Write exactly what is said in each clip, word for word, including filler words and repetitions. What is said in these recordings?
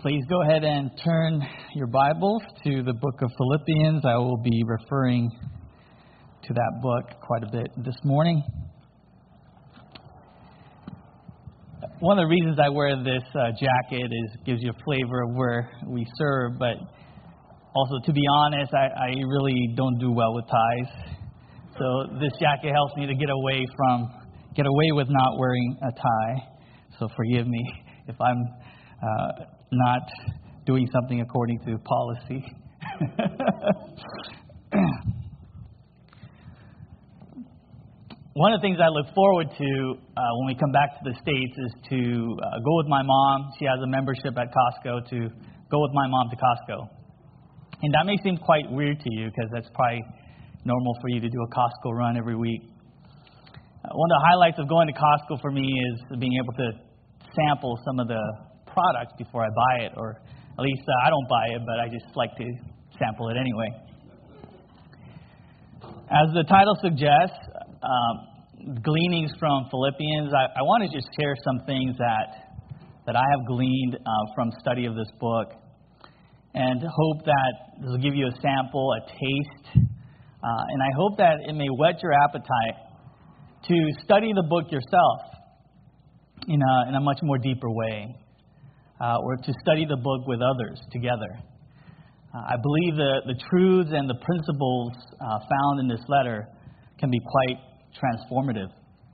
Please go ahead and turn your Bibles to the book of Philippians. I will be referring to that book quite a bit this morning. One of the reasons I wear this uh, jacket is gives you a flavor of where we serve, but also, to be honest, I, I really don't do well with ties. So this jacket helps me to get away from, get away with not wearing a tie. So forgive me if I'm uh, not doing something according to policy. One of the things I look forward to uh, when we come back to the States is to uh, go with my mom. She has a membership at Costco, to go with my mom to Costco. And that may seem quite weird to you because that's probably normal for you to do a Costco run every week. Uh, one of the highlights of going to Costco for me is being able to sample some of the products before I buy it, or at least uh, I don't buy it, but I just like to sample it anyway. As the title suggests, um, gleanings from Philippians, I, I want to just share some things that that I have gleaned uh, from study of this book, and hope that this will give you a sample, a taste, uh, and I hope that it may whet your appetite to study the book yourself in a, in a much more deeper way. Uh, or to study the book with others together. Uh, I believe the, the truths and the principles uh, found in this letter can be quite transformative.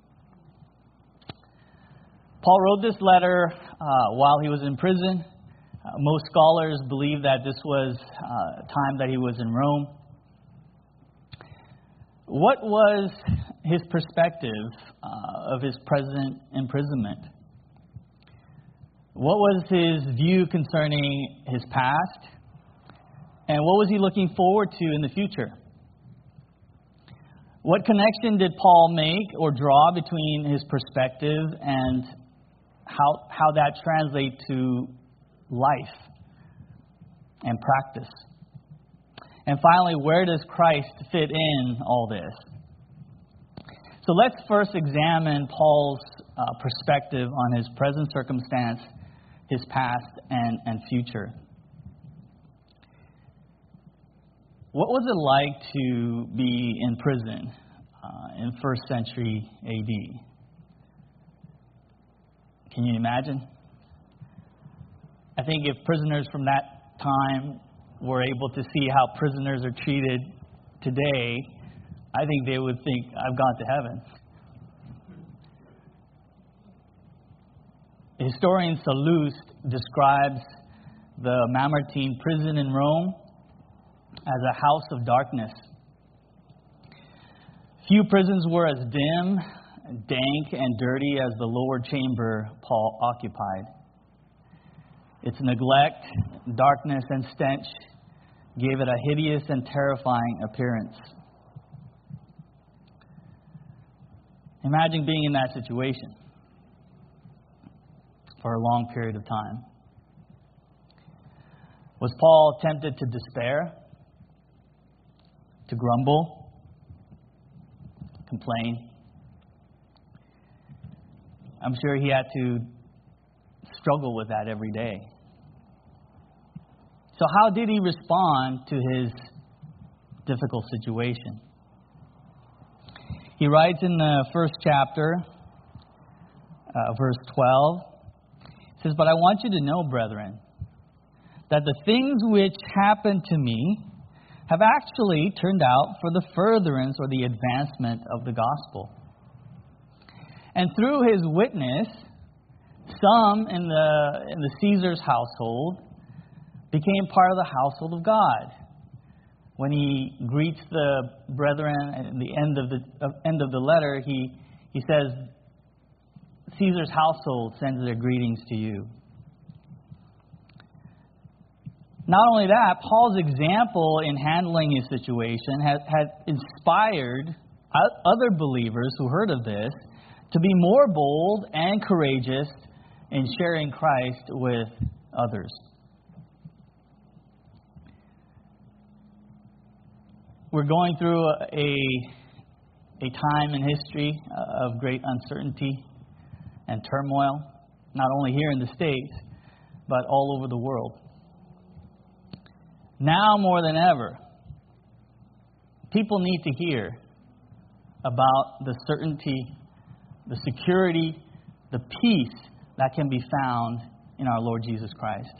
Paul wrote this letter uh, while he was in prison. Uh, most scholars believe that this was uh, a time that he was in Rome. What was his perspective uh, of his present imprisonment? What was his view concerning his past? And what was he looking forward to in the future? What connection did Paul make or draw between his perspective and how, how that translates to life and practice? And finally, where does Christ fit in all this? So let's first examine Paul's uh, perspective on his present circumstance, his past, and, and future. What was it like to be in prison uh, in first century A D? Can you imagine? I think if prisoners from that time were able to see how prisoners are treated today, I think they would think, I've gone to heaven. Historian Sallust describes the Mamertine prison in Rome as a house of darkness. Few prisons were as dim, dank, and dirty as the lower chamber Paul occupied. Its neglect, darkness, and stench gave it a hideous and terrifying appearance. Imagine being in that situation for a long period of time. Was Paul tempted to despair, to grumble, complain? I'm sure he had to struggle with that every day. So how did he respond to his difficult situation? He writes in the first chapter, uh, verse twelve, it says, "But I want you to know, brethren, that the things which happened to me have actually turned out for the furtherance or the advancement of the gospel. And through his witness, some in the in the Caesar's household became part of the household of God." When he greets the brethren at the end of the uh, end of the letter, he he says, "Caesar's household sends their greetings to you." Not only that, Paul's example in handling his situation had, had inspired other believers who heard of this to be more bold and courageous in sharing Christ with others. We're going through a, a time in history of great uncertainty and turmoil, not only here in the States, but all over the world. Now more than ever, people need to hear about the certainty, the security, the peace that can be found in our Lord Jesus Christ.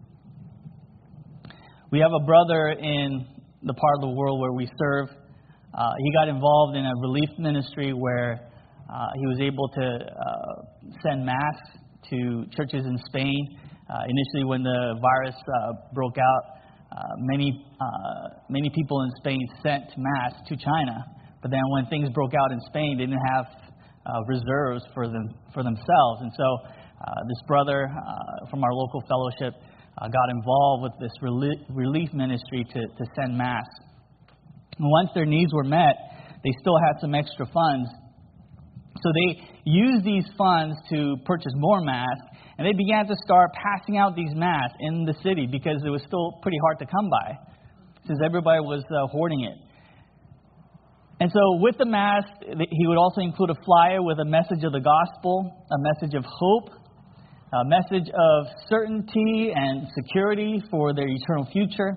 We have a brother in the part of the world where we serve. Uh, he got involved in a relief ministry where uh, he was able to uh, send masks to churches in Spain. Uh, initially, when the virus uh, broke out, uh, many uh, many people in Spain sent masks to China. But then, when things broke out in Spain, they didn't have uh, reserves for them for themselves. And so, uh, this brother uh, from our local fellowship uh, got involved with this relief, relief ministry to, to send masks. And once their needs were met, they still had some extra funds. So they used these funds to purchase more masks, and they began to start passing out these masks in the city because it was still pretty hard to come by, since everybody was uh, hoarding it. And so with the mask, he would also include a flyer with a message of the gospel, a message of hope, a message of certainty and security for their eternal future.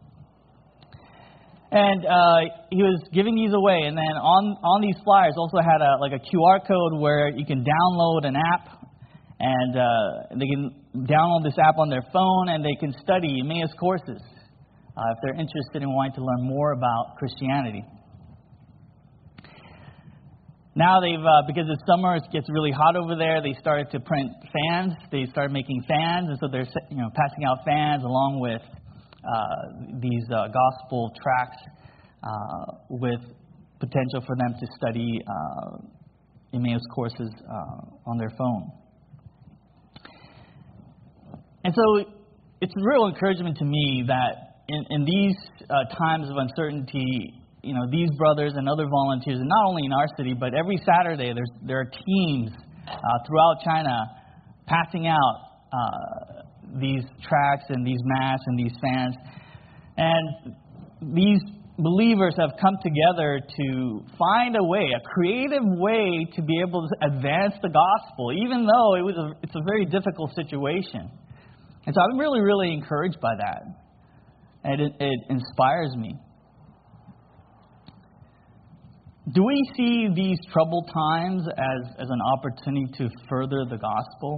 And uh, he was giving these away. And then on, on these flyers also had a, like a Q R code where you can download an app. And uh, they can download this app on their phone and they can study Emmaus courses uh, if they're interested in wanting to learn more about Christianity. Now they've, uh, because it's summer, it gets really hot over there, they started to print fans. They started making fans. And so they're you know, passing out fans along with Uh, these uh, gospel tracts uh, with potential for them to study uh, Emmaus courses uh, on their phone. And so it's a real encouragement to me that in, in these uh, times of uncertainty, you know, these brothers and other volunteers, and not only in our city, but every Saturday there's there are teams uh, throughout China passing out Uh, these tracts and these masks and these fans. And these believers have come together to find a way, a creative way to be able to advance the gospel, even though it was a, it's a very difficult situation. And so I'm really, really encouraged by that. And it, it inspires me. Do we see these troubled times as, as an opportunity to further the gospel?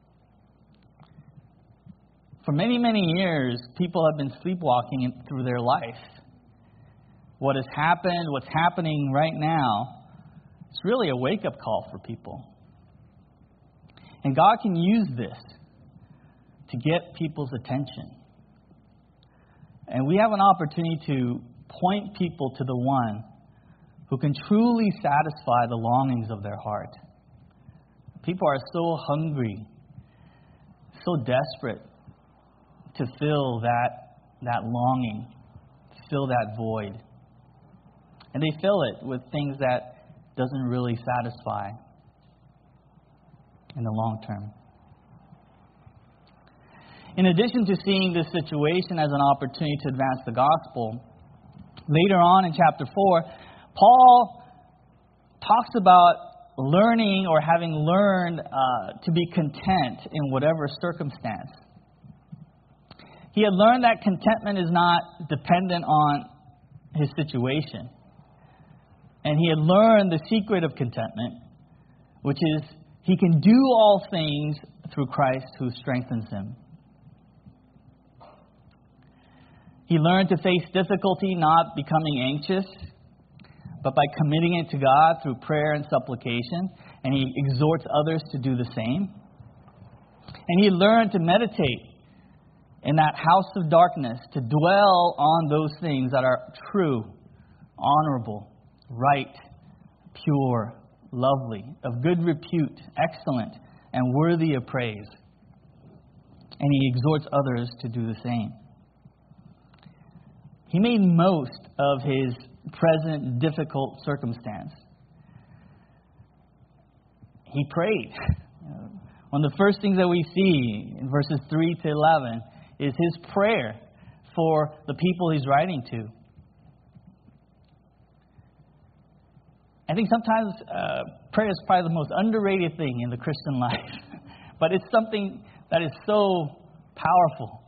For many, many years, people have been sleepwalking through their life. What has happened, what's happening right now, it's really a wake-up call for people. And God can use this to get people's attention. And we have an opportunity to point people to the one who can truly satisfy the longings of their heart. People are so hungry, so desperate to fill that that longing, to fill that void. And they fill it with things that doesn't really satisfy in the long term. In addition to seeing this situation as an opportunity to advance the gospel, later on in chapter four, Paul talks about learning or having learned uh, to be content in whatever circumstance. He had learned that contentment is not dependent on his situation. And he had learned the secret of contentment, which is he can do all things through Christ who strengthens him. He learned to face difficulty not becoming anxious, but by committing it to God through prayer and supplication. And he exhorts others to do the same. And he learned to meditate in that house of darkness, to dwell on those things that are true, honorable, right, pure, lovely, of good repute, excellent, and worthy of praise. And he exhorts others to do the same. He made most of his present difficult circumstance. He prayed. One of the first things that we see in verses three to eleven is his prayer for the people he's writing to. I think sometimes uh, prayer is probably the most underrated thing in the Christian life. But it's something that is so powerful.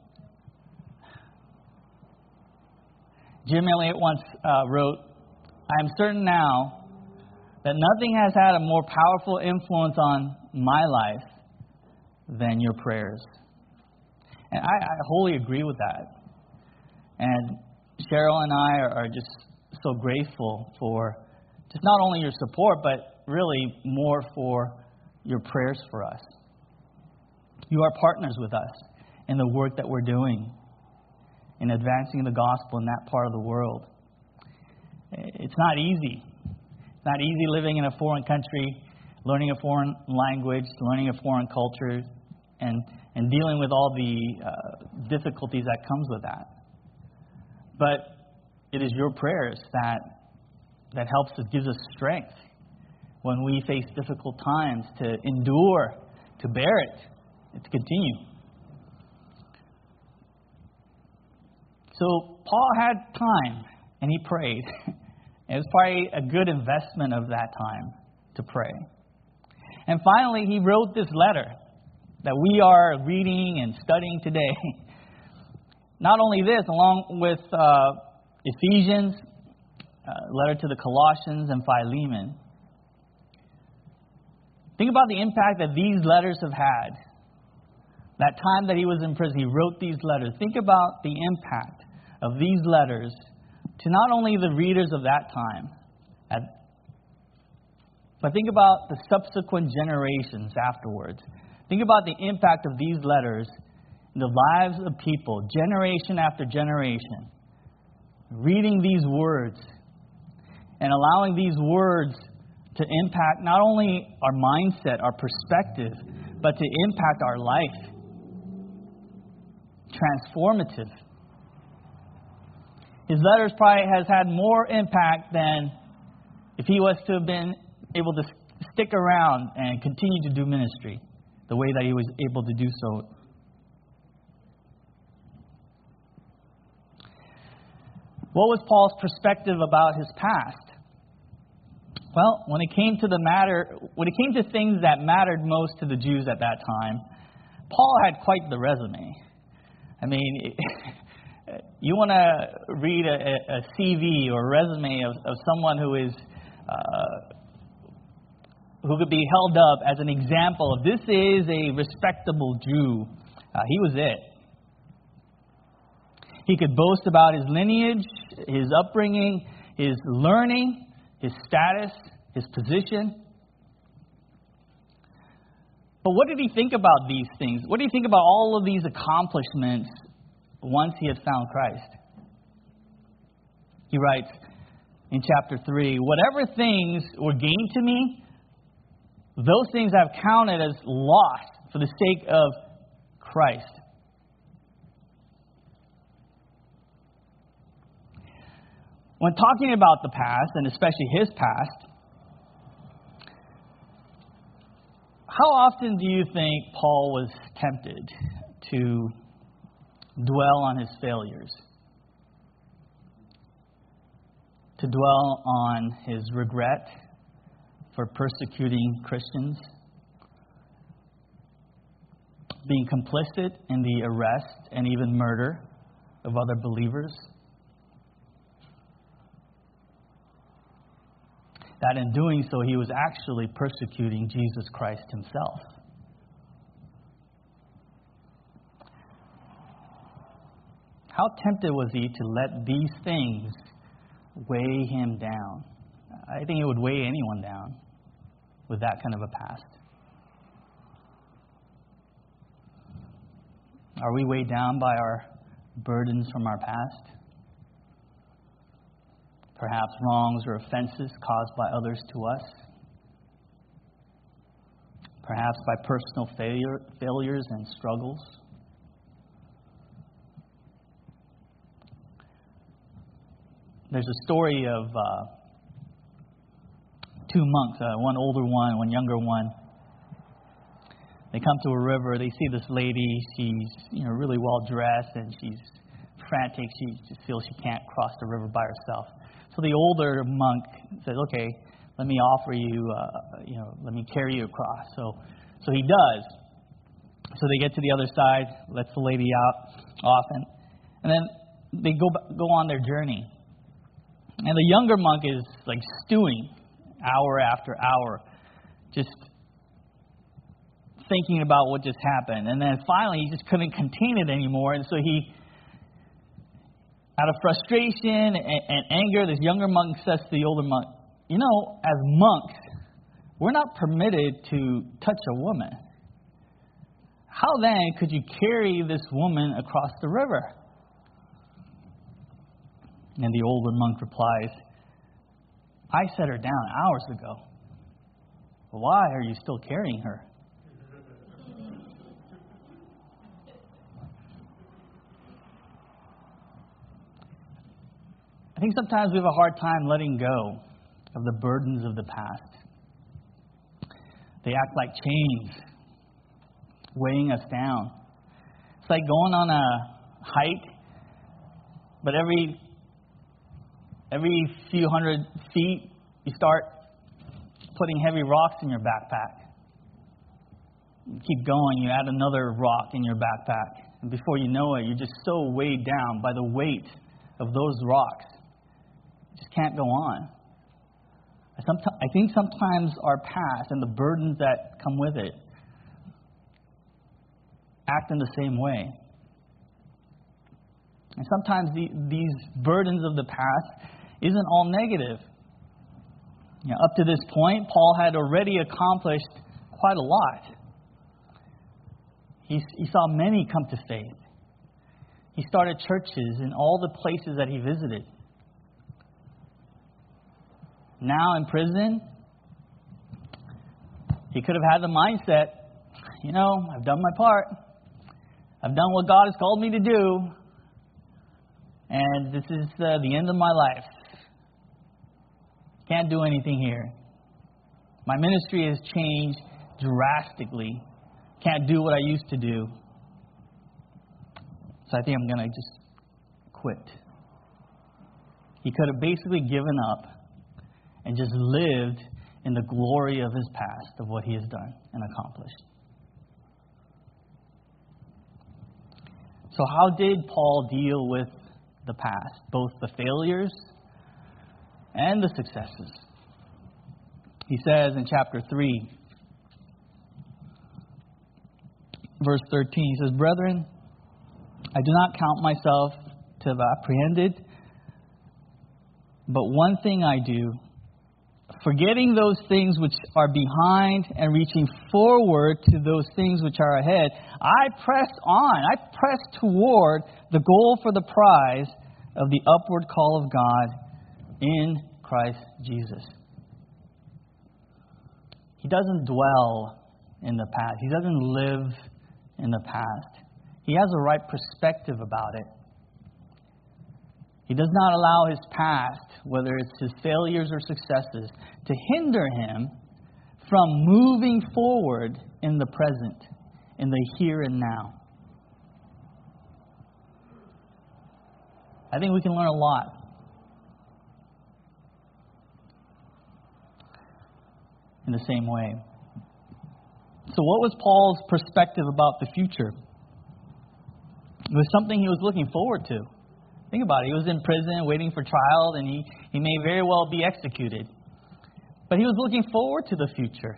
Jim Elliot once uh, wrote, "I am certain now that nothing has had a more powerful influence on my life than your prayers." And I, I wholly agree with that. And Cheryl and I are, are just so grateful for just not only your support, but really more for your prayers for us. You are partners with us in the work that we're doing in advancing the gospel in that part of the world. It's not easy. It's not easy living in a foreign country, learning a foreign language, learning a foreign culture, and, and dealing with all the uh, difficulties that comes with that. But it is your prayers that that helps us, gives us strength when we face difficult times to endure, to bear it, and to continue. So Paul had time, and he prayed. It was probably a good investment of that time to pray. And finally, he wrote this letter that we are reading and studying today. Not only this, along with uh, Ephesians, uh, letter to the Colossians, and Philemon. Think about the impact that these letters have had. That time that he was in prison, he wrote these letters. Think about the impact of these letters to not only the readers of that time, at, but think about the subsequent generations afterwards. Think about the impact of these letters in the lives of people, generation after generation. Reading these words and allowing these words to impact not only our mindset, our perspective, but to impact our life. Transformative. His letters probably has had more impact than if he was to have been able to stick around and continue to do ministry the way that he was able to do so. What was Paul's perspective about his past? Well, when it came to the matter, when it came to things that mattered most to the Jews at that time, Paul had quite the resume. I mean, you want to read a, a C V or a resume of, of someone who is uh, who could be held up as an example of this is a respectable Jew. Uh, he was it. He could boast about his lineage, his upbringing, his learning, his status, his position. But what did he think about these things? What did he think about all of these accomplishments once he had found Christ? He writes in chapter three, "Whatever things were gained to me, those things I've counted as loss for the sake of Christ." When talking about the past, and especially his past, how often do you think Paul was tempted to dwell on his failures? To dwell on his regret for persecuting Christians? Being complicit in the arrest and even murder of other believers? That in doing so, he was actually persecuting Jesus Christ himself. How tempted was he to let these things weigh him down? I think it would weigh anyone down with that kind of a past. Are we weighed down by our burdens from our past? Perhaps wrongs or offenses caused by others to us. Perhaps by personal failure, failures and struggles. There's a story of uh, two monks, uh, one older one, one younger one. They come to a river. They see this lady. She's, you know, really well dressed, and she's frantic. She just feels she can't cross the river by herself. So the older monk says, "Okay, let me offer you, uh, you know, let me carry you across." So, so he does. So they get to the other side, lets the lady out off, and, and then they go go on their journey. And the younger monk is like stewing hour after hour, just thinking about what just happened. And then finally he just couldn't contain it anymore, and so he, out of frustration and, and anger, this younger monk says to the older monk, you know, as monks, we're not permitted to touch a woman. How then could you carry this woman across the river? And the older monk replies, I set her down hours ago. Why are you still carrying her? I think sometimes we have a hard time letting go of the burdens of the past. They act like chains, weighing us down. It's like going on a hike, but every every few hundred feet, you start putting heavy rocks in your backpack. You keep going, you add another rock in your backpack. And before you know it, you're just so weighed down by the weight of those rocks. You just can't go on. I think sometimes our past and the burdens that come with it act in the same way. And sometimes the, these burdens of the past isn't all negative. You know, up to this point, Paul had already accomplished quite a lot. He, he saw many come to faith. He started churches in all the places that he visited. Now in prison, he could have had the mindset, you know, I've done my part. I've done what God has called me to do. And this is uh, the end of my life. Can't do anything here. My ministry has changed drastically. Can't do what I used to do. So I think I'm going to just quit. He could have basically given up and just lived in the glory of his past, of what he has done and accomplished. So how did Paul deal with the past, both the failures and the successes? He says in chapter three, verse thirteen, he says, Brethren, I do not count myself to have apprehended, but one thing I do, forgetting those things which are behind and reaching forward to those things which are ahead, I press on, I press toward the goal for the prize of the upward call of God in Christ Jesus. He doesn't dwell in the past. He doesn't live in the past. He has a right perspective about it. He does not allow his past, whether it's his failures or successes, to hinder him from moving forward in the present, in the here and now. I think we can learn a lot in the same way. So what was Paul's perspective about the future? It was something he was looking forward to. Think about it. He was in prison waiting for trial, and he, he may very well be executed. But he was looking forward to the future.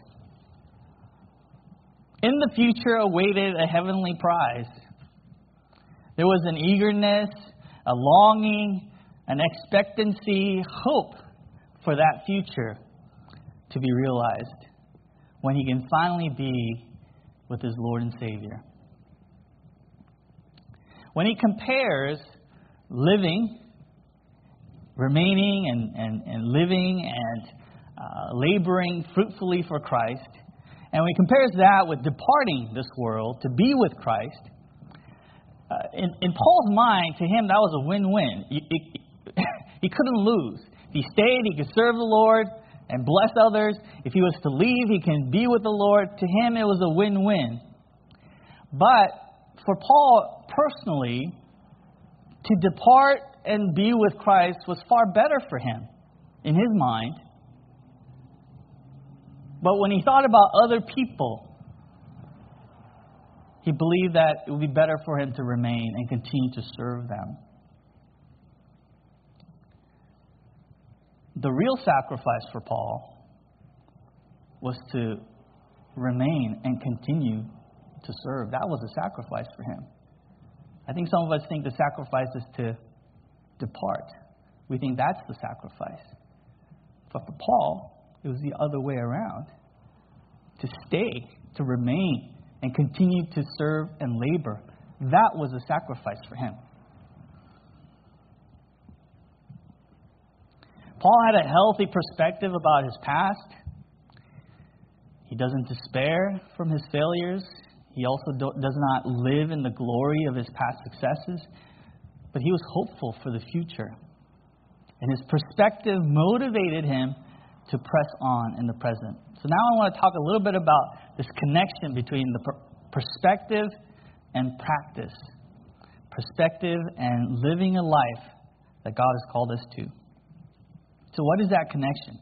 In the future awaited a heavenly prize. There was an eagerness, a longing, an expectancy, hope for that future to be realized when he can finally be with his Lord and Savior. When he compares living, remaining and, and, and living and uh, laboring fruitfully for Christ, and when he compares that with departing this world to be with Christ, uh, in, in Paul's mind, to him, that was a win-win. He, he, he couldn't lose. If he stayed, he could serve the Lord and bless others. If he was to leave, he can be with the Lord. To him, it was a win-win. But for Paul personally, to depart and be with Christ was far better for him in his mind. But when he thought about other people, He believed that it would be better for him to remain and continue to serve them. The real sacrifice for Paul was to remain and continue to serve. That was a sacrifice for him. I think some of us think the sacrifice is to depart. We think that's the sacrifice. But for Paul, it was the other way around. To stay, to remain, and continue to serve and labor. That was a sacrifice for him. Paul had a healthy perspective about his past. He doesn't despair from his failures. He also do, does not live in the glory of his past successes. But he was hopeful for the future. And his perspective motivated him to press on in the present. So now I want to talk a little bit about this connection between the per- perspective and practice. Perspective and living a life that God has called us to. So what is that connection?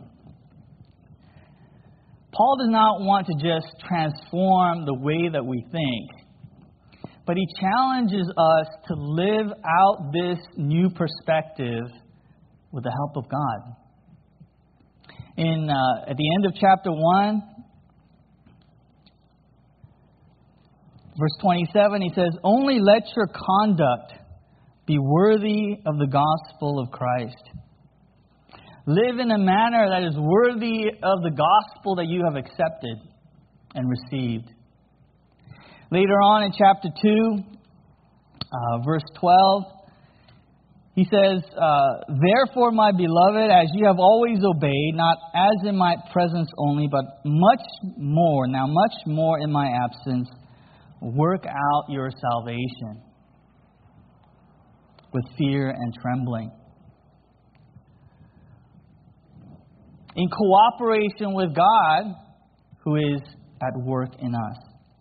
Paul does not want to just transform the way that we think, but he challenges us to live out this new perspective with the help of God. In uh, at the end of chapter one, verse twenty-seven, he says, "Only let your conduct be worthy of the gospel of Christ. Live in a manner that is worthy of the gospel that you have accepted and received." Later on in chapter two, uh, verse twelve, he says, uh, "Therefore, my beloved, as you have always obeyed, not as in my presence only, but much more, now much more in my absence, work out your salvation with fear and trembling." In cooperation with God, who is at work in us.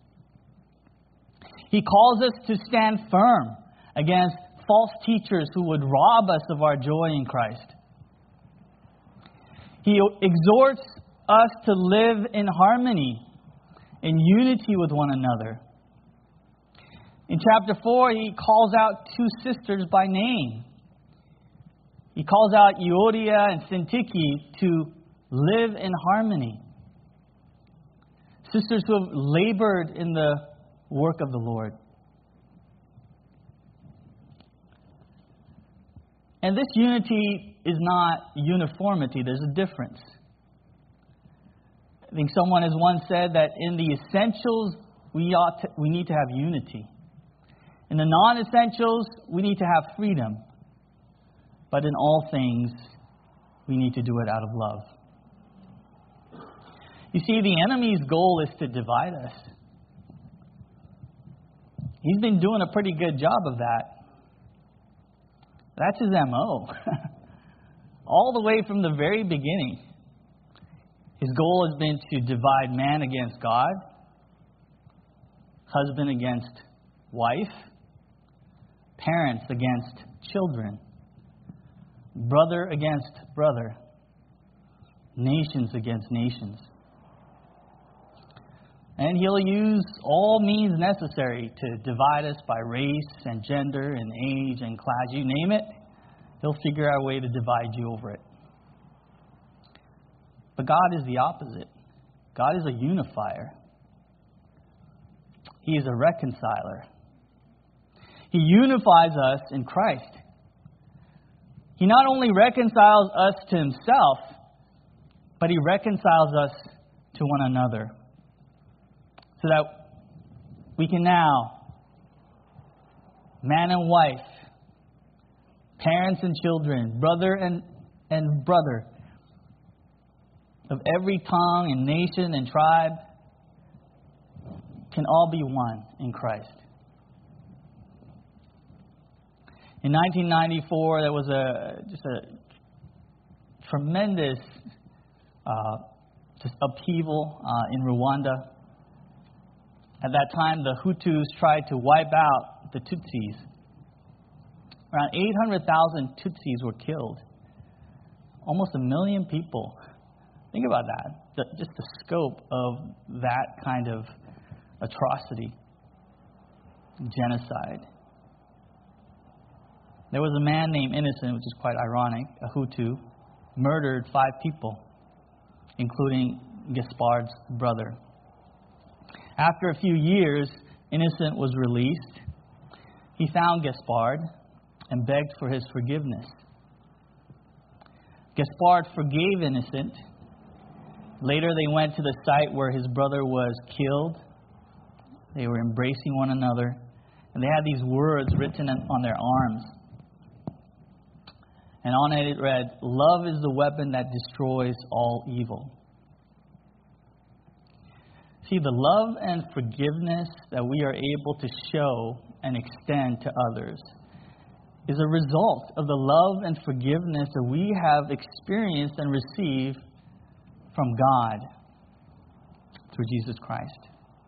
He calls us to stand firm against false teachers who would rob us of our joy in Christ. He exhorts us to live in harmony, in unity with one another. In chapter four, he calls out two sisters by name. He calls out Euodia and Syntyche to live in harmony. Sisters who have labored in the work of the Lord. And this unity is not uniformity. There's a difference. I think someone has once said that in the essentials, we ought to, we need to have unity. In the non-essentials, we need to have freedom. But in all things, we need to do it out of love. You see, the enemy's goal is to divide us. He's been doing a pretty good job of that. That's his M O. All the way from the very beginning. His goal has been to divide man against God, husband against wife, parents against children, brother against brother, nations against nations. And he'll use all means necessary to divide us by race and gender and age and class. You name it, he'll figure out a way to divide you over it. But God is the opposite. God is a unifier. He is a reconciler. He unifies us in Christ. He not only reconciles us to himself, but he reconciles us to one another. So that we can now, man and wife, parents and children, brother and, and brother, of every tongue and nation and tribe, can all be one in Christ. In nineteen ninety-four, there was a just a tremendous uh, just upheaval uh, in Rwanda. At that time, the Hutus tried to wipe out the Tutsis. Around eight hundred thousand Tutsis were killed. Almost a million people. Think about that. The, just the scope of that kind of atrocity. genocide. There was a man named Innocent, which is quite ironic, a Hutu, murdered five people, including Gaspard's brother. After a few years, Innocent was released. He found Gaspard and begged for his forgiveness. Gaspard forgave Innocent. Later, they went to the site where his brother was killed. They were embracing one another, and they had these words written on their arms. And on it it read, "Love is the weapon that destroys all evil." See, the love and forgiveness that we are able to show and extend to others is a result of the love and forgiveness that we have experienced and received from God through Jesus Christ.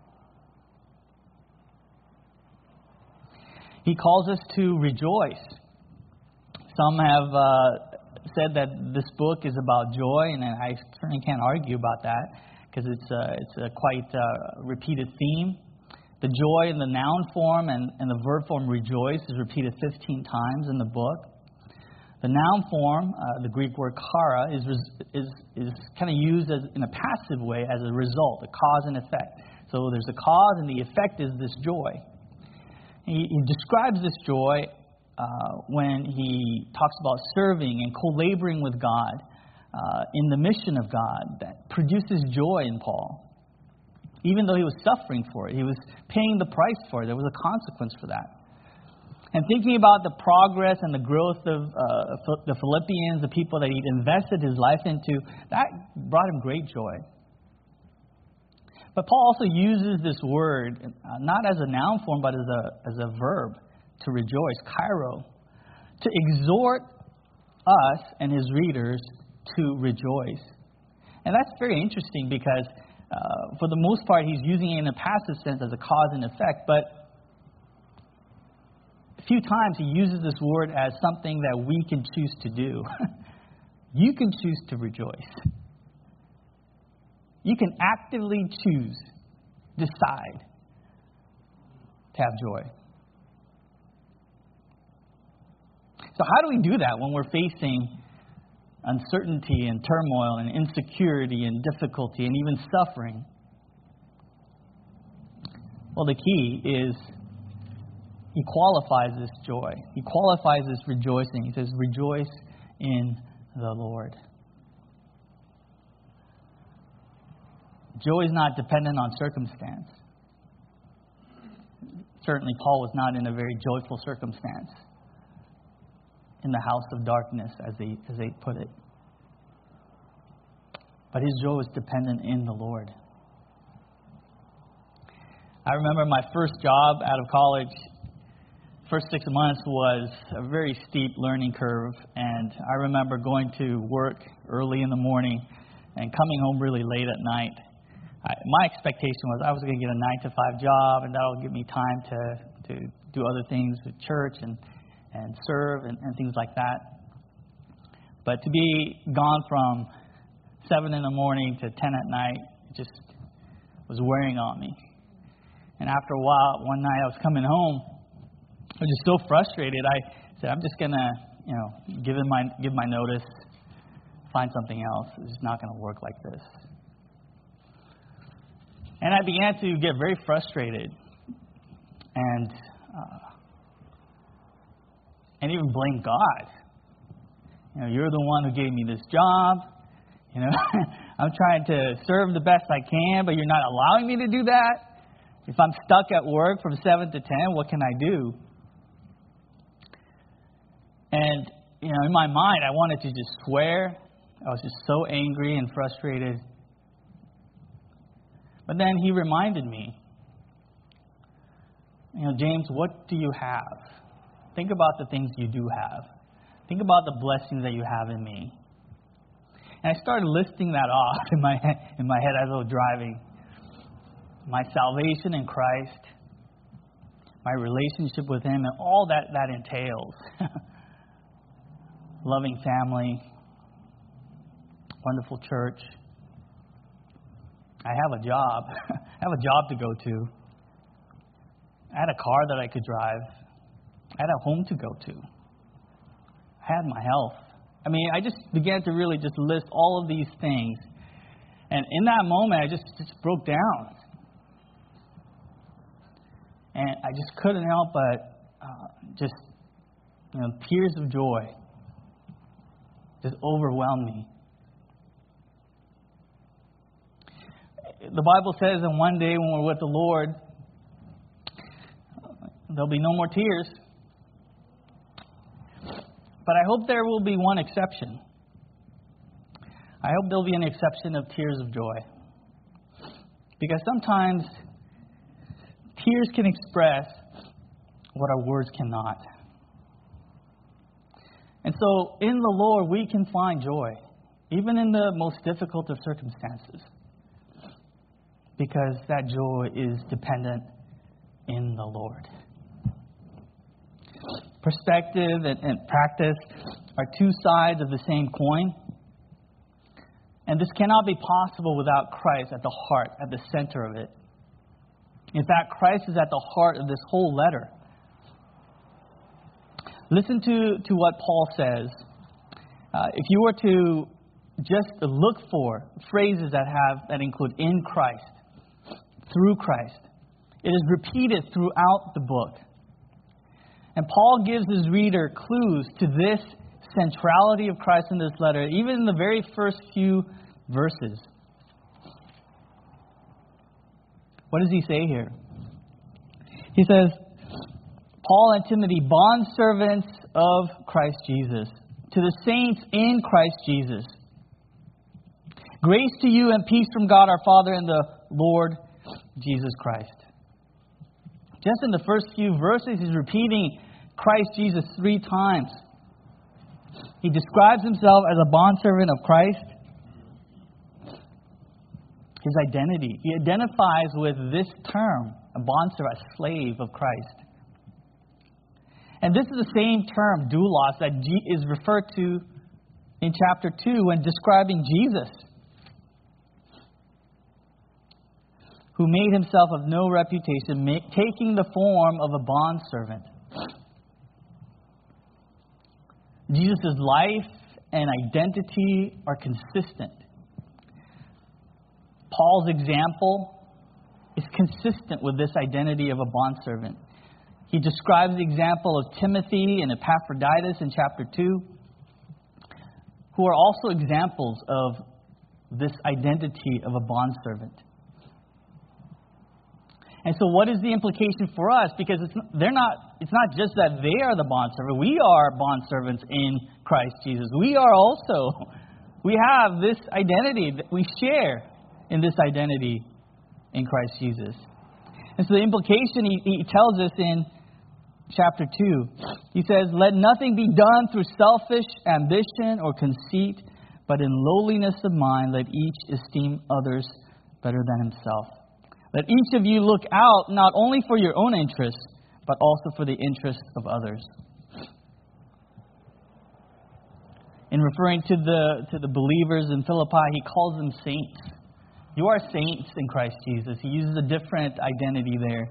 He calls us to rejoice. Some have uh, said that this book is about joy, and I certainly can't argue about that because it's a, it's a quite uh, repeated theme. The joy in the noun form and, and the verb form rejoice is repeated fifteen times in the book. The noun form, uh, the Greek word chara, is is is kind of used as in a passive way as a result, a cause and effect. So there's a cause, and the effect is this joy. He, he describes this joy uh, when he talks about serving and co-laboring with God uh, in the mission of God that produces joy in Paul. Even though he was suffering for it, he was paying the price for it. There was a consequence for that. And thinking about the progress and the growth of uh, the Philippians, the people that he'd invested his life into, that brought him great joy. But Paul also uses this word, uh, not as a noun form, but as a, as a verb, to rejoice, kairo, to exhort us and his readers to rejoice. And that's very interesting because uh, for the most part, he's using it in a passive sense as a cause and effect, but a few times he uses this word as something that we can choose to do. You can choose to rejoice. You can actively choose, decide to have joy. So how do we do that when we're facing uncertainty and turmoil and insecurity and difficulty and even suffering? Well, the key is he qualifies this joy. He qualifies this rejoicing. He says, rejoice in the Lord. Joy is not dependent on circumstance. Certainly, Paul was not in a very joyful circumstance in the house of darkness, as they, as they put it. But his joy was dependent in the Lord. I remember my first job out of college. First six months was a very steep learning curve, and I remember going to work early in the morning and coming home really late at night. I, my expectation was I was going to get a nine to five job, and that'll give me time to, to do other things with church and, and serve and, and things like that. But to be gone from seven in the morning to ten at night, it just was wearing on me. And after a while, one night I was coming home, I was just so frustrated. I said, I'm just going to, you know, give, my, give my notice, find something else. It's just not going to work like this. And I began to get very frustrated and uh, and even blame God. You know, you're the one who gave me this job. You know, I'm trying to serve the best I can, but you're not allowing me to do that. If I'm stuck at work from seven to ten, what can I do? And, you know, in my mind, I wanted to just swear. I was just so angry and frustrated. But then he reminded me, you know, James, what do you have? Think about the things you do have. Think about the blessings that you have in me. And I started listing that off in my head, in my head as I was driving. My salvation in Christ, my relationship with Him, and all that that entails. Loving family, wonderful church. I have a job. I have a job to go to. I had a car that I could drive. I had a home to go to. I had my health. I mean, I just began to really just list all of these things. And in that moment, I just, just broke down. And I just couldn't help but uh, just, you know, tears of joy just overwhelmed me. The Bible says that one day when we're with the Lord, there'll be no more tears. But I hope there will be one exception. I hope there'll be an exception of tears of joy. Because sometimes tears can express what our words cannot. And so in the Lord we can find joy, even in the most difficult of circumstances. Because that joy is dependent in the Lord. Perspective and, and practice are two sides of the same coin. And this cannot be possible without Christ at the heart, at the center of it. In fact, Christ is at the heart of this whole letter. Listen to, to what Paul says. Uh, if you were to just look for phrases that have that include in Christ, through Christ, it is repeated throughout the book. And Paul gives his reader clues to this centrality of Christ in this letter, even in the very first few verses. What does he say here? He says, Paul and Timothy, bondservants of Christ Jesus, to the saints in Christ Jesus. Grace to you and peace from God our Father and the Lord Jesus Christ. Just in the first few verses, he's repeating Christ Jesus three times. He describes himself as a bondservant of Christ. His identity. He identifies with this term, a bondservant, a slave of Christ. And this is the same term, doulos, that is referred to in chapter two when describing Jesus, who made himself of no reputation, taking the form of a bondservant. Jesus' life and identity are consistent. Paul's example is consistent with this identity of a bondservant. He describes the example of Timothy and Epaphroditus in chapter two, who are also examples of this identity of a bondservant. And so what is the implication for us? Because it's, they're not, it's not just that they are the bondservant. We are bondservants in Christ Jesus. We are also, we have this identity that we share in this identity in Christ Jesus. And so the implication he, he tells us in chapter two, he says, let nothing be done through selfish ambition or conceit, but in lowliness of mind, let each esteem others better than himself. Let each of you look out not only for your own interests, but also for the interests of others. In referring to the to the believers in Philippi, he calls them saints. You are saints in Christ Jesus. He uses a different identity there.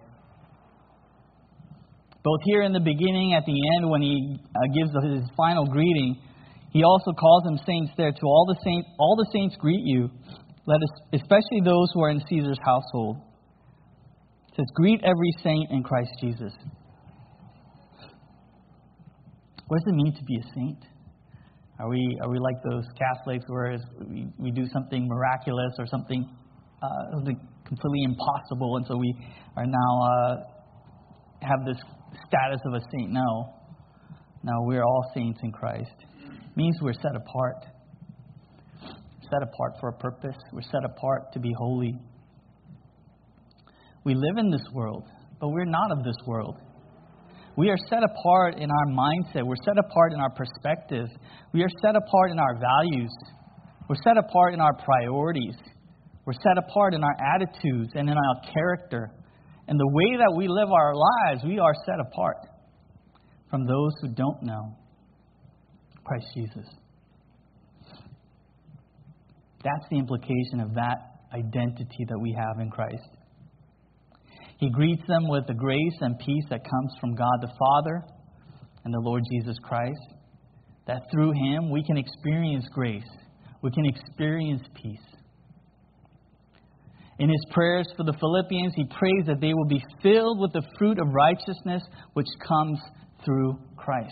Both here in the beginning, at the end, when he uh, gives his final greeting, he also calls them saints there. To all the saints, all the saints greet you. Let us, especially those who are in Caesar's household. It says, greet every saint in Christ Jesus. What does it mean to be a saint? Are we are we like those Catholics where we, we do something miraculous or something, uh, something completely impossible, and so we are now uh, have this status of a saint? No. No, we're all saints in Christ. It means we're set apart. Set apart for a purpose. We're set apart to be holy. We live in this world, but we're not of this world. We are set apart in our mindset. We're set apart in our perspective. We are set apart in our values. We're set apart in our priorities. We're set apart in our attitudes and in our character. And the way that we live our lives, we are set apart from those who don't know Christ Jesus. That's the implication of that identity that we have in Christ. He greets them with the grace and peace that comes from God the Father and the Lord Jesus Christ. That through Him we can experience grace. We can experience peace. In his prayers for the Philippians, he prays that they will be filled with the fruit of righteousness which comes through Christ.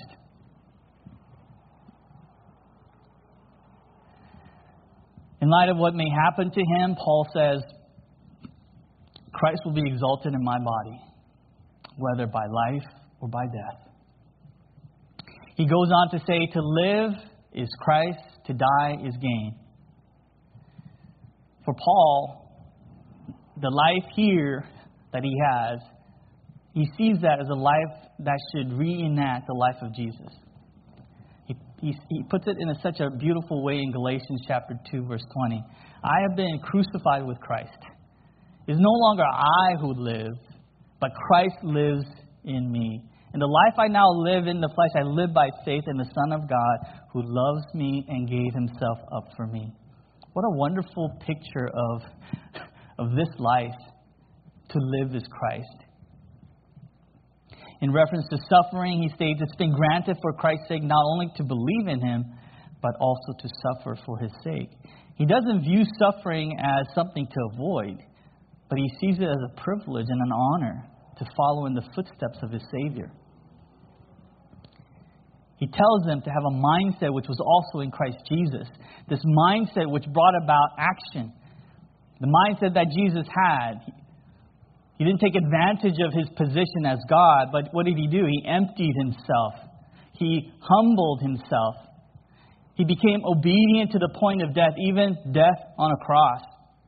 In light of what may happen to him, Paul says, Christ will be exalted in my body, whether by life or by death. He goes on to say, to live is Christ, to die is gain. For Paul, the life here that he has, he sees that as a life that should reenact the life of Jesus. He, he, he puts it in a, such a beautiful way in Galatians chapter two, verse twenty. I have been crucified with Christ. It is no longer I who live, but Christ lives in me. And the life I now live in the flesh, I live by faith in the Son of God who loves me and gave himself up for me. What a wonderful picture of, of this life. To live is Christ. In reference to suffering, he states, it's been granted for Christ's sake not only to believe in him, but also to suffer for his sake. He doesn't view suffering as something to avoid, but he sees it as a privilege and an honor to follow in the footsteps of his Savior. He tells them to have a mindset which was also in Christ Jesus. This mindset which brought about action. The mindset that Jesus had. He didn't take advantage of his position as God, but what did he do? He emptied himself. He humbled himself. He became obedient to the point of death, even death on a cross.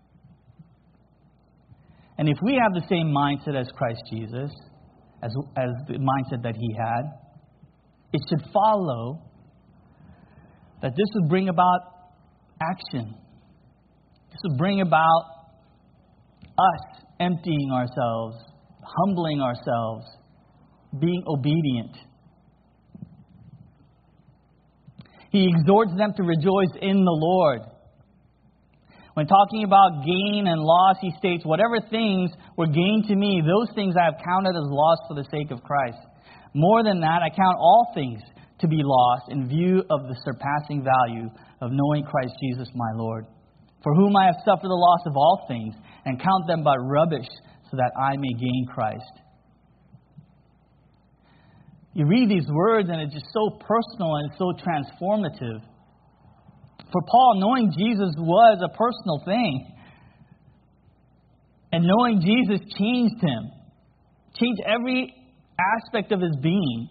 And if we have the same mindset as Christ Jesus, as, as the mindset that he had, it should follow that this would bring about action. This would bring about us emptying ourselves, humbling ourselves, being obedient. He exhorts them to rejoice in the Lord. When talking about gain and loss, he states, whatever things were gain to me, those things I have counted as loss for the sake of Christ. More than that, I count all things to be lost in view of the surpassing value of knowing Christ Jesus my Lord, for whom I have suffered the loss of all things, and count them but rubbish, so that I may gain Christ. You read these words and it's just so personal and so transformative. For Paul, knowing Jesus was a personal thing. And knowing Jesus changed him. Changed every aspect of his being.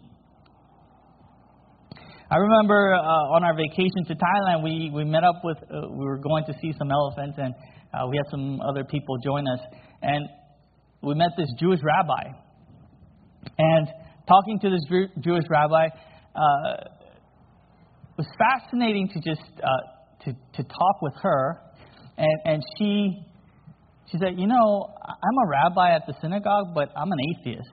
I remember uh, on our vacation to Thailand, we, we met up with, uh, we were going to see some elephants, and uh, we had some other people join us. And we met this Jewish rabbi. And talking to this Jew- Jewish rabbi, uh, it was fascinating to just uh, to, to talk with her. And, and she she said, you know, I'm a rabbi at the synagogue, but I'm an atheist.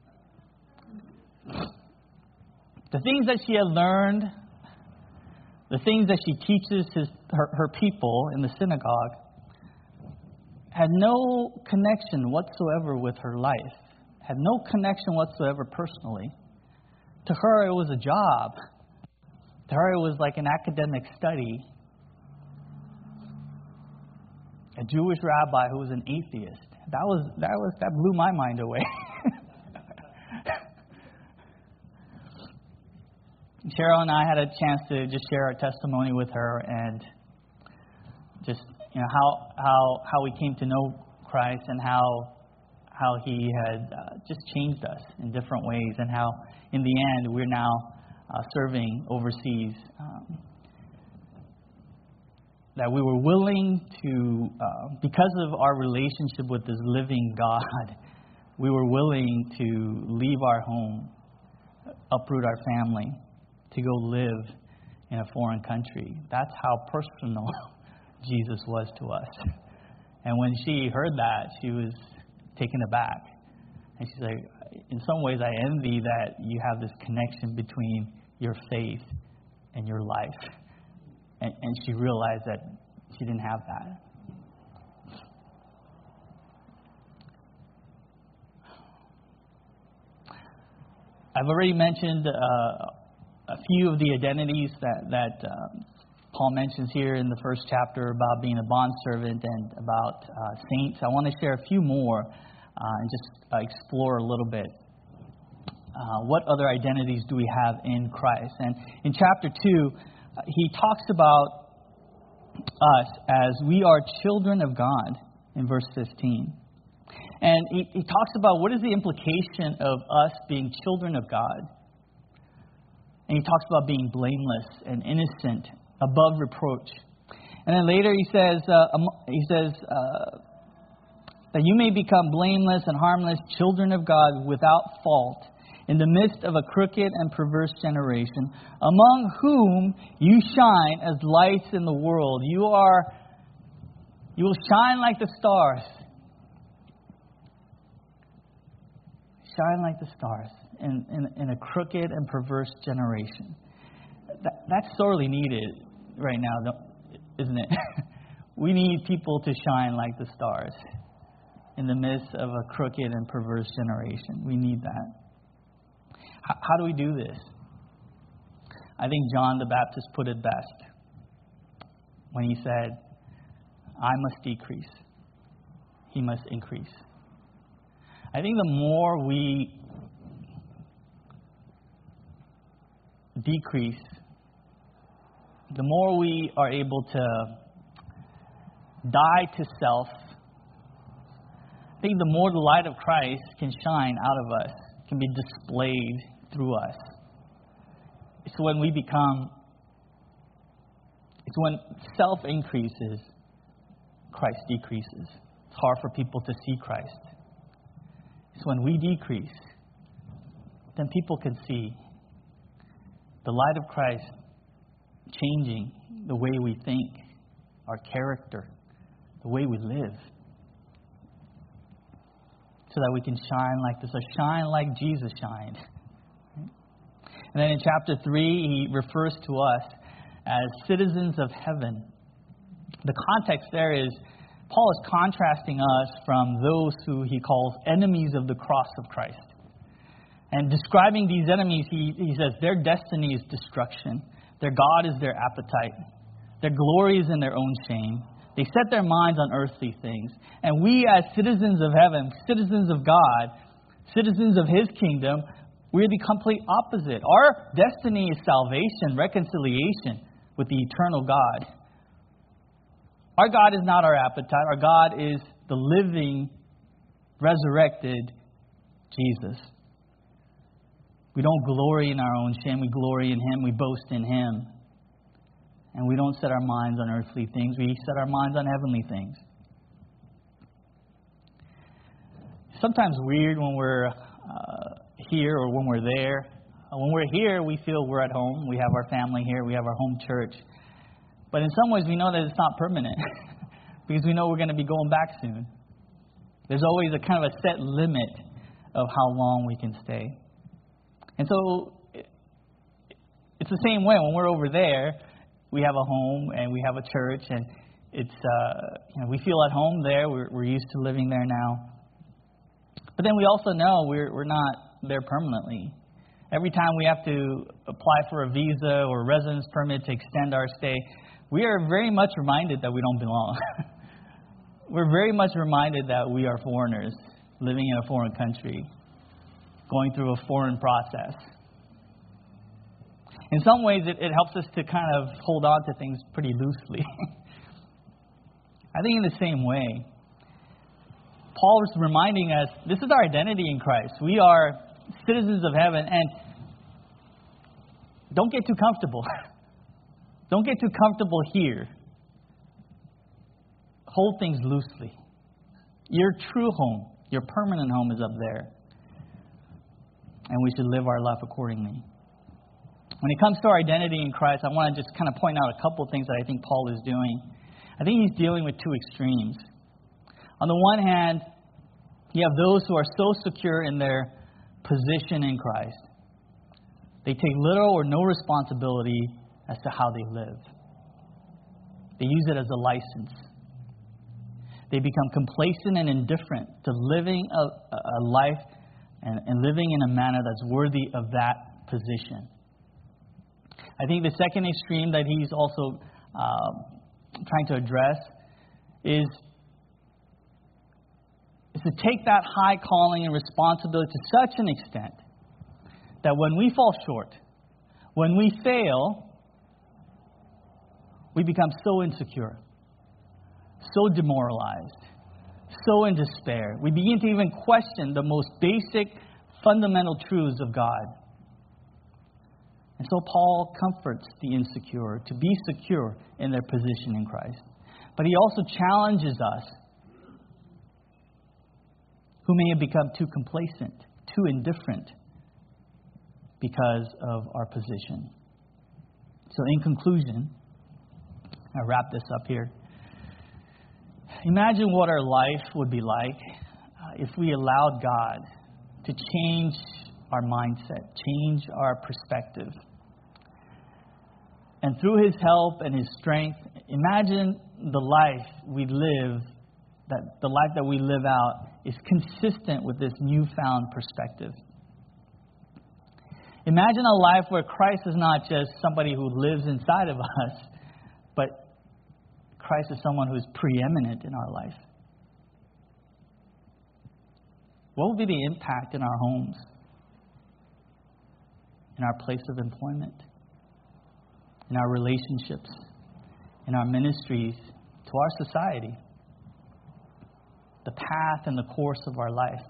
The things that she had learned, the things that she teaches his, her, her people in the synagogue, had no connection whatsoever with her life. Had no connection whatsoever personally. To her, it was a job. To her, it was like an academic study. A Jewish rabbi who was an atheist. That was that was that blew my mind away. Cheryl and I had a chance to just share our testimony with her, and just you know how how how we came to know Christ, and how how He had uh, just changed us in different ways, and how in the end we're now uh, serving overseas. Um, that we were willing to, uh, because of our relationship with this living God, we were willing to leave our home, uproot our family, to go live in a foreign country. That's how personal Jesus was to us. And when she heard that, she was taken aback. And she's like, in some ways I envy that you have this connection between your faith and your life. And, and she realized that she didn't have that. I've already mentioned uh, a few of the identities that, that uh, Paul mentions here in the first chapter about being a bondservant and about uh, saints. I want to share a few more uh, and just uh, explore a little bit. Uh, what other identities do we have in Christ? And in chapter two, uh, he talks about us as we are children of God in verse fifteen. And he, he talks about what is the implication of us being children of God. And he talks about being blameless and innocent, above reproach. And then later he says, uh, he says uh, that you may become blameless and harmless, children of God without fault, in the midst of a crooked and perverse generation, among whom you shine as lights in the world. You are, you will shine like the stars. Shine like the stars in, in, in a crooked and perverse generation. That, that's sorely needed right now, isn't it? We need people to shine like the stars in the midst of a crooked and perverse generation. We need that. How, how do we do this? I think John the Baptist put it best when he said, I must decrease, he must increase. I think the more we decrease, the more we are able to die to self, I think the more the light of Christ can shine out of us, can be displayed through us. It's when we become, it's when self increases, Christ decreases. It's hard for people to see Christ. It's when we decrease, then people can see the light of Christ changing the way we think, our character, the way we live, so that we can shine like this, or shine like Jesus shined. And then in chapter three, he refers to us as citizens of heaven. The context there is, Paul is contrasting us from those who he calls enemies of the cross of Christ. And describing these enemies, he, he says their destiny is destruction. Their God is their appetite. Their glory is in their own shame. They set their minds on earthly things. And we as citizens of heaven, citizens of God, citizens of His kingdom, we're the complete opposite. Our destiny is salvation, reconciliation with the eternal God. Our God is not our appetite. Our God is the living, resurrected Jesus. We don't glory in our own shame. We glory in Him. We boast in Him. And we don't set our minds on earthly things. We set our minds on heavenly things. Sometimes weird when we're uh, here or when we're there. Uh, when we're here, we feel we're at home. We have our family here. We have our home church. But in some ways, we know that it's not permanent because we know we're going to be going back soon. There's always a kind of a set limit of how long we can stay. And so it's the same way when we're over there. We have a home and we have a church, and it's uh, you know, we feel at home there. We're, we're used to living there now. But then we also know we're we're not there permanently. Every time we have to apply for a visa or a residence permit to extend our stay, we are very much reminded that we don't belong. We're very much reminded that we are foreigners living in a foreign country, going through a foreign process. In some ways, it, it helps us to kind of hold on to things pretty loosely. I think in the same way, Paul is reminding us, this is our identity in Christ. We are citizens of heaven, and don't get too comfortable. Don't get too comfortable here. Hold things loosely. Your true home, your permanent home is up there. And we should live our life accordingly. When it comes to our identity in Christ, I want to just kind of point out a couple of things that I think Paul is doing. I think he's dealing with two extremes. On the one hand, you have those who are so secure in their position in Christ, they take little or no responsibility as to how they live. They use it as a license. They become complacent and indifferent to living a, a life and, and living in a manner that's worthy of that position. I think the second extreme that he's also uh, trying to address is, is to take that high calling and responsibility to such an extent that when we fall short, when we fail, we become so insecure, so demoralized, so in despair. We begin to even question the most basic, fundamental truths of God. And so Paul comforts the insecure to be secure in their position in Christ. But he also challenges us who may have become too complacent, too indifferent because of our position. So in conclusion, I'll wrap this up here. Imagine what our life would be like uh, if we allowed God to change our mindset, change our perspective. And through His help and His strength, imagine the life we live, that the life that we live out is consistent with this newfound perspective. Imagine a life where Christ is not just somebody who lives inside of us, but Christ is someone who is preeminent in our life. What will be the impact in our homes, in our place of employment, in our relationships, in our ministries, to our society, the path and the course of our life?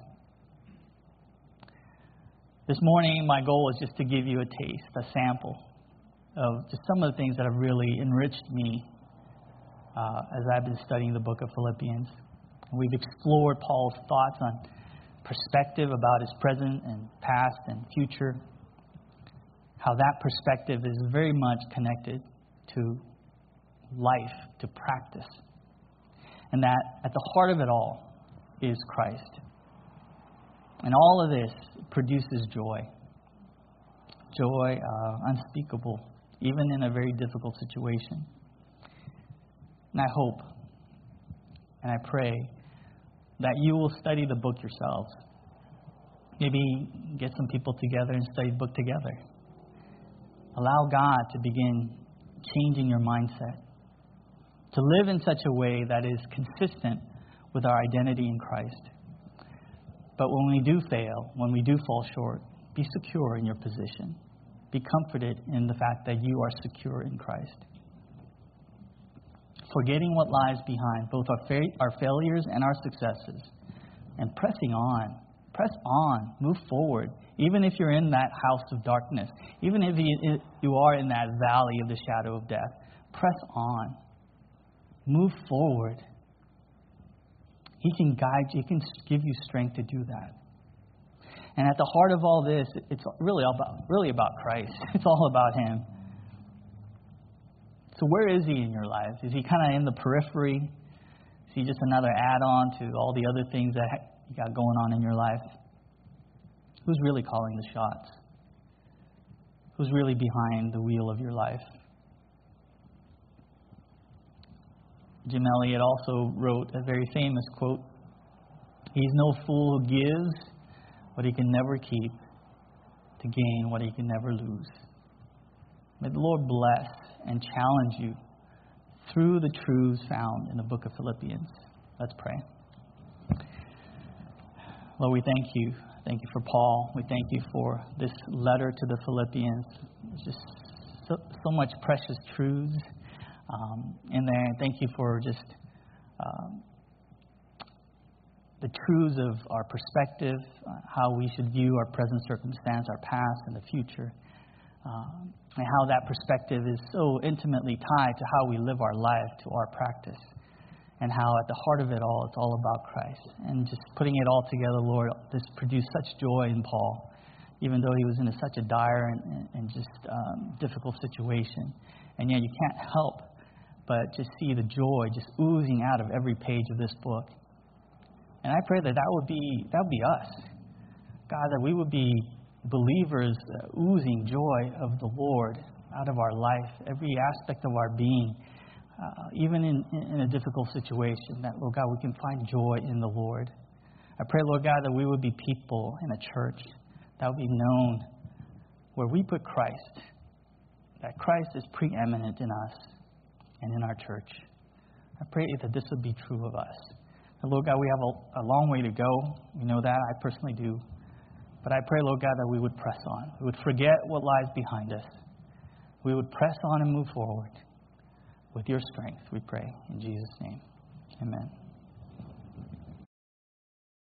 This morning, my goal is just to give you a taste, a sample of just some of the things that have really enriched me uh, as I've been studying the book of Philippians. We've explored Paul's thoughts on perspective about his present and past and future, how that perspective is very much connected to life, to practice, and that at the heart of it all is Christ. And all of this produces joy, joy uh, unspeakable, even in a very difficult situation. And I hope and I pray that you will study the book yourselves. Maybe get some people together and study the book together. Allow God to begin changing your mindset, to live in such a way that is consistent with our identity in Christ. But when we do fail, when we do fall short, be secure in your position. Be comforted in the fact that you are secure in Christ. Forgetting what lies behind, both our, fa- our failures and our successes, and pressing on. Press on. Move forward. Even if you're in that house of darkness, even if you, you are in that valley of the shadow of death, press on. Move forward. He can guide you. He can give you strength to do that. And at the heart of all this, it's really all about, really about Christ. It's all about Him. So where is He in your life? Is He kind of in the periphery? Is He just another add-on to all the other things that you got going on in your life? Who's really calling the shots? Who's really behind the wheel of your life? Jim Elliot also wrote a very famous quote. He's no fool who gives what he can never keep to gain what he can never lose. May the Lord bless and challenge you through the truths found in the book of Philippians. Let's pray. Lord, we thank you. Thank you for Paul. We thank you for this letter to the Philippians. It's just so, so much precious truths um, in there. Thank you for just um, the truths of our perspective, uh, how we should view our present circumstance, our past, and the future. Um, and how that perspective is so intimately tied to how we live our life, to our practice. And how at the heart of it all, it's all about Christ. And just putting it all together, Lord, this produced such joy in Paul, even though he was in a, such a dire and, and just um, difficult situation. And yet you can't help but just see the joy just oozing out of every page of this book. And I pray that that would be, that would be us. God, that we would be believers uh, oozing joy of the Lord out of our life, every aspect of our being. Uh, even in, in a difficult situation, that, Lord God, we can find joy in the Lord. I pray, Lord God, that we would be people in a church that would be known where we put Christ, that Christ is preeminent in us and in our church. I pray that this would be true of us. And Lord God, we have a, a long way to go. We know that. I personally do. But I pray, Lord God, that we would press on. We would forget what lies behind us. We would press on and move forward with your strength, we pray. In Jesus' name, amen.